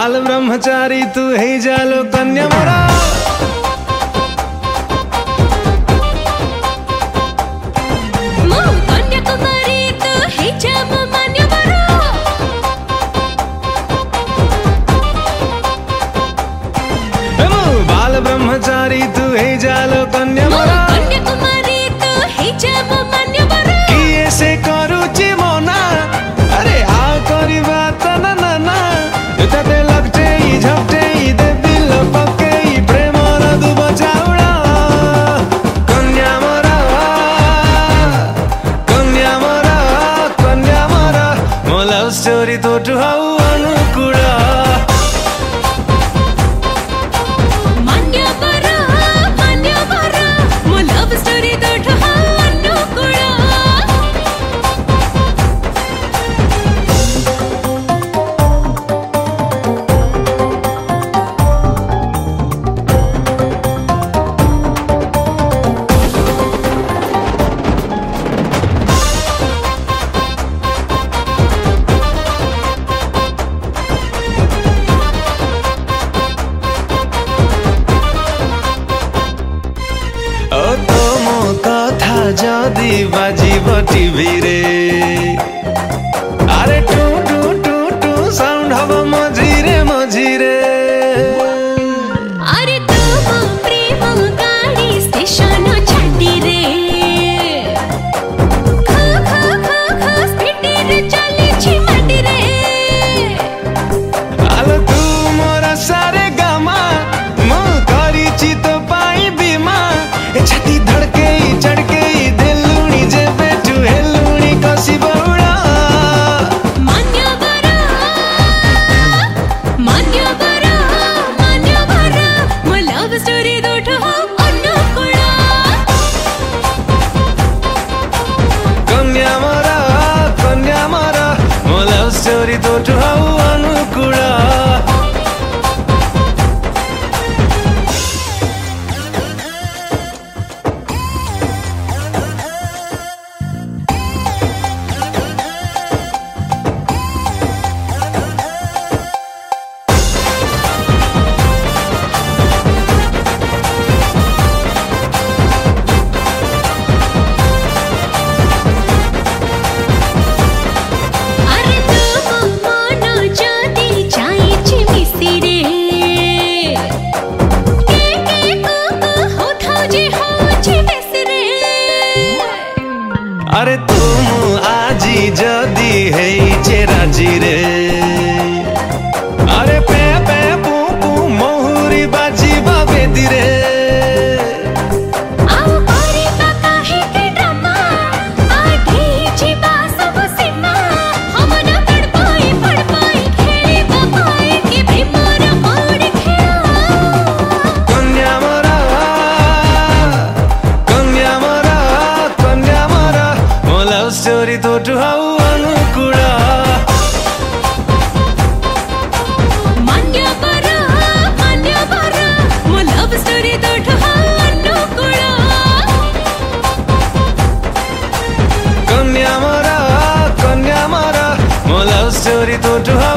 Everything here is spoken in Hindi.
बाल ब्रह्मचारी तू है जालो कन्या मोरा। कन्याकुमारी तू है जाम मान्य मोरा। बाल ब्रह्मचारी तू है जालो कन्या मोरा। कन्याकुमारी तू है जाम मान्य मोरा। किए से करूची मोना अरे आ करी बात ना ना ना तते लगते ही झपटे ही दे दिल पके ही प्रेम रा दु बचाउड़ा। कन्या मोरा कन्या मोरा कन्या मोरा मो लव स्टोरी तो टू हाउ अनुकुड़ा। जदि बाजिब टीवी रे अरे टू टू टू टू साउंड हब मझिरे मझिरे। अरे तुम प्रेम गाड़ी स्टेशन छाटी रे खा खा खा खा स्पीड रे चले छी माटी रे। आलो तू मोरा सारे गामा मो करी ची तो पाई बीमा ए छाती धड़के चढ़के स्टोरी तो टू हाउ अनुकुड़ा। अरे तुम आजी जदी है राजी रे अरे पे पे पू पू मोहुरी बाजी बाबेदी रे। स्टोरी तो टू हाउ अनुकुड़ा। मान्य बरा मो लव स्टोरी तो टू हाउ अनुकुड़ा। कन्या मोरा मो लव स्टोरी तो टू हाउ